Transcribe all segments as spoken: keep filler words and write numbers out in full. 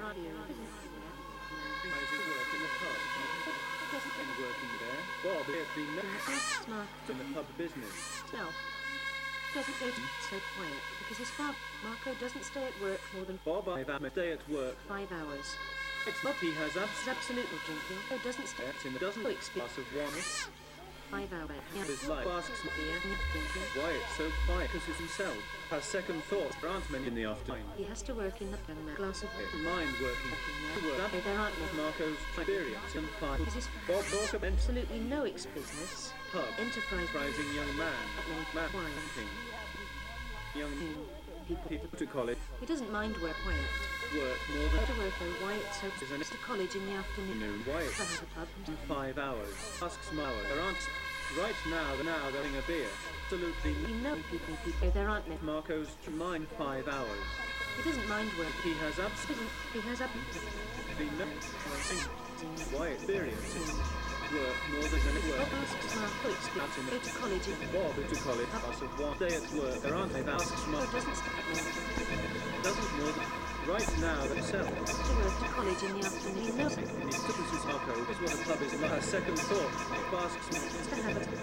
Rising work in the pub. And working there. Bob had been Smart. in the pub business. No. Doesn't go to so quiet because his father, Marco, doesn't stay at work more than Bob I've a day at work. five hours. It's what he has He's abs- absolutely drinking. He doesn't stay in the dozen glass of wine. five hours. His life asks Beer, drinking. why it's so quiet because it's himself. Has second thoughts. There aren't many in the afternoon. He has to work in the pen glass of water. Mind working. To work. Okay, there aren't many. Marco's experience and five. This is Bob Talk about absolutely no ex business. pub. Enterprise. Rising young man. Man. King. Young People. people to college. He doesn't mind work quiet. Work more than To work though, why it's so Isn't it? to college in the afternoon. noon. Why To it's have a pub. five hours. Asks Mauer. There aren't. Right now, now they're having a beer. Absolutely. You know people, people, there aren't many. Marco's mind five hours. He doesn't mind work. He has absolutely He has absolutely no why experience. Work more than an Bob work. asks Marco to go to college in Bob to college. Pass of one day at work. There aren't they? Asks Marco Mark. doesn't start Doesn't more than right now themselves. to work to college in the afternoon. He knows it. He stickles his Marco. Is what a pub is not. Has second thought. Asks Mark. To have it.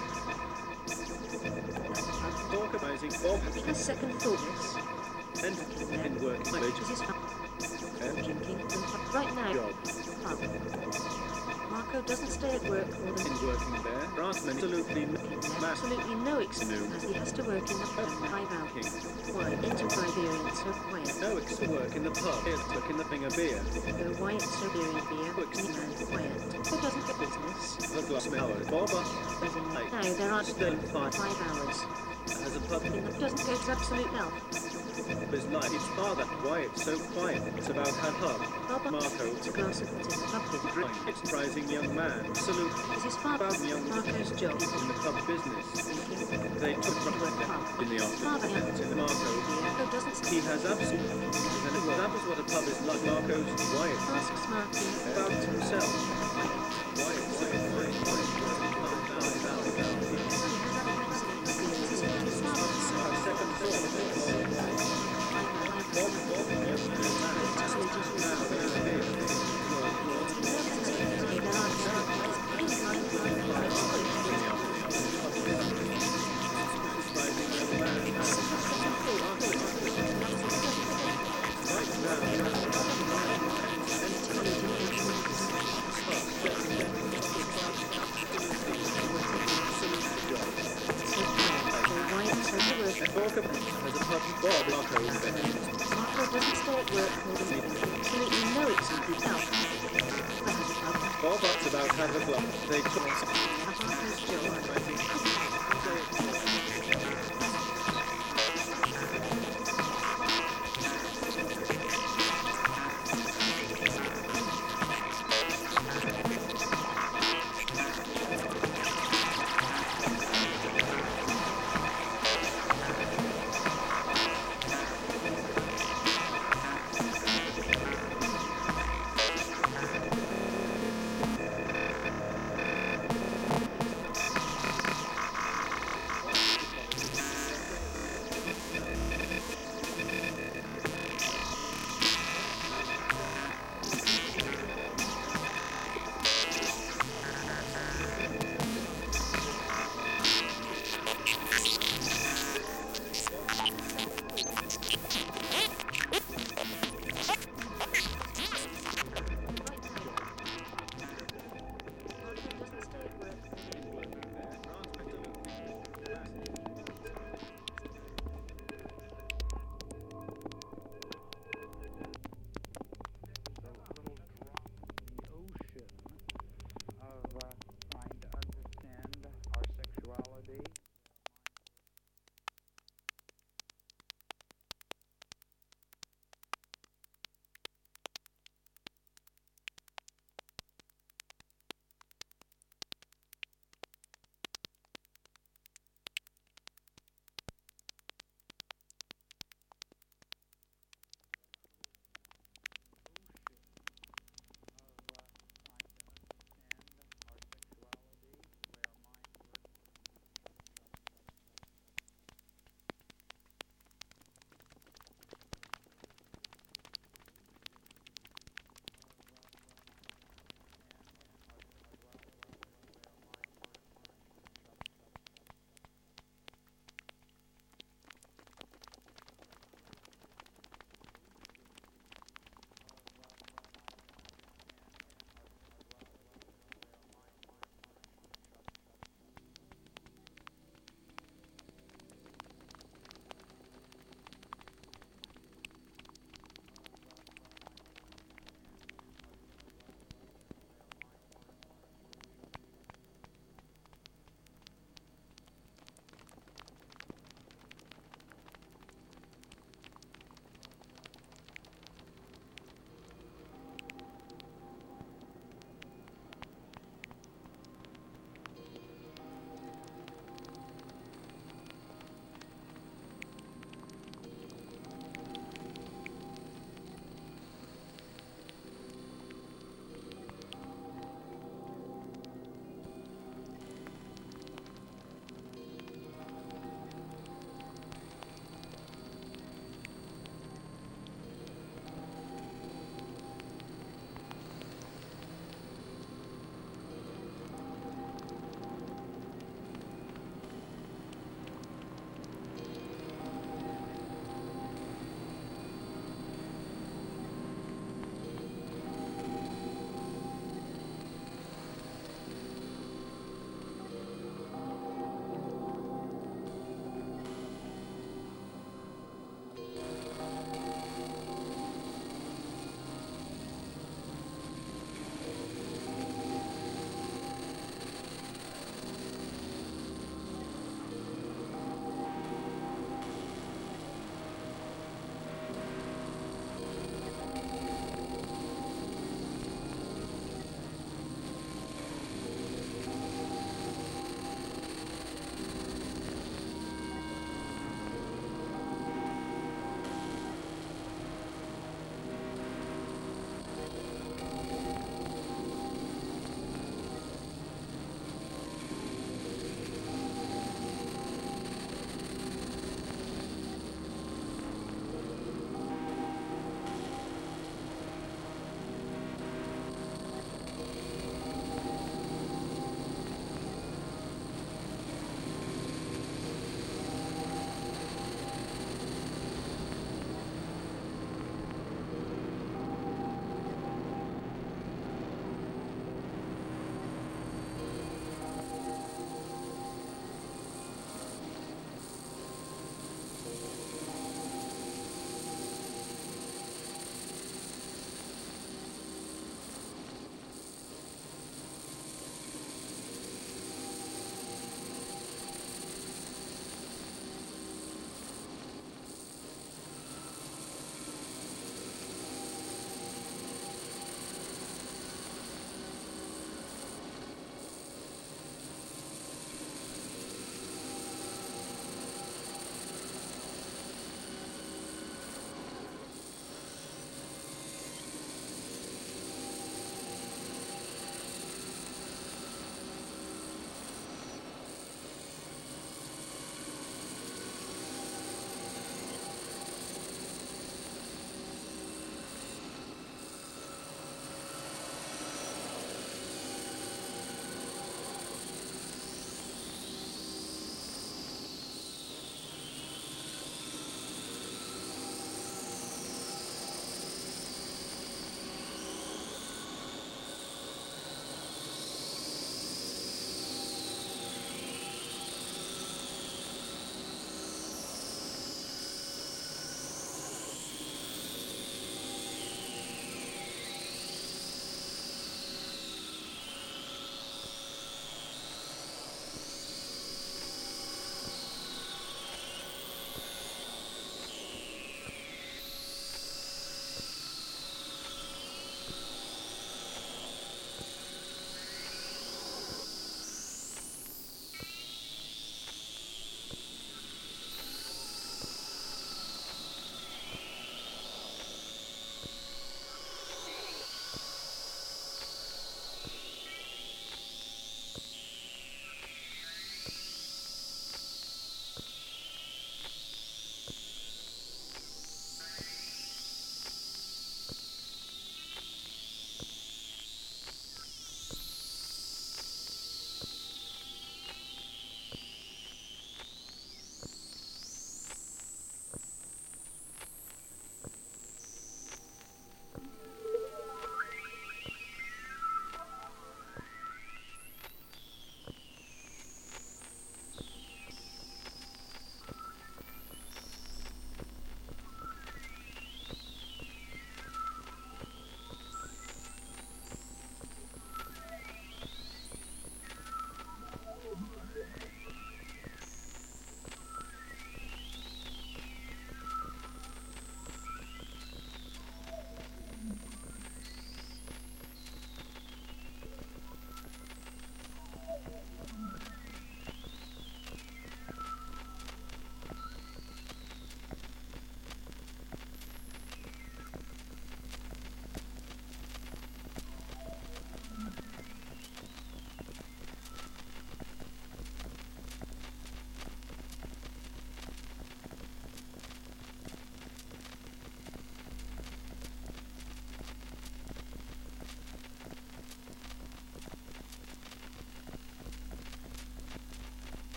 Talk amazing. Bob He has second thoughts. and in work This college. is fun. And Drinking and right now. job. Pub. Marco doesn't stay at work more than In working there. There aren't many. Absolutely no. Mass. absolutely no excuse as he has to work in the pub five hours. Why enterprise experience so quiet? No extra work in the pub. It's work in the thing a beer. Though why it's so very beer, any man quiet. Who doesn't get business? The glass of hours. Bob As in, no, there aren't still five. five hours. Has a pub In the doesn't go to absolute health. his life. His father. Why it's so quiet. It's about her pub. Bob Marco. it's a glass of what's in the pub with Drink. It's rising young man. Salute. Is his father About young Marco's job? in the pub business. Drinking. They took To work pub. in the afternoon. Father It's in the Marco. Marco doesn't He stay. has absolutely. That was what a pub is like. Marco's. Why it's Asks Martin about himself. Why it's so quiet. Second Talk about as a pub Bob Marco invented. Marco doesn't stay at work more than absolutely no excuse health. Bob ups about had a glove. They took Marco's job.